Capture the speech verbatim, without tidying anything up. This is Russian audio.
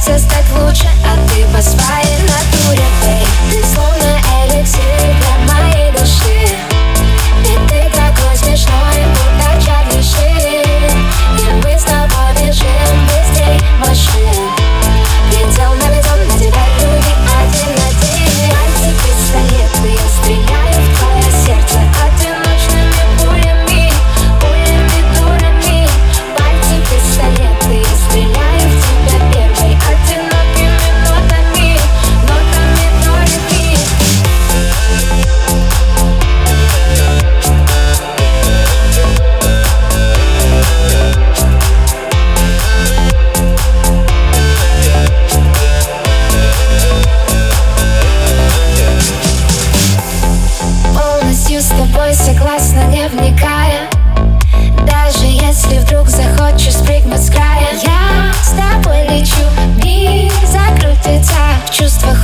пытаться стать лучше, а ты по своей натуре, бэй. Ты словно эликсир для моей души. И ты такой смешной, будто Чарли Шин. И мы с тобой бежим быстрей машин. Предел наведен на тебя, люди один на один. Пальцы пистолеты, я стреляю в твое сердце одиночными пулями, пулями, дурами. Пальцы пистолеты, я стреляю в тебя первой одинокими нотами, нотами дурами. Полностью с тобой согласна, не вникая. Даже если вдруг захочешь спрыгнуть с края, я с тобой лечу, мир закрутится в чувствах.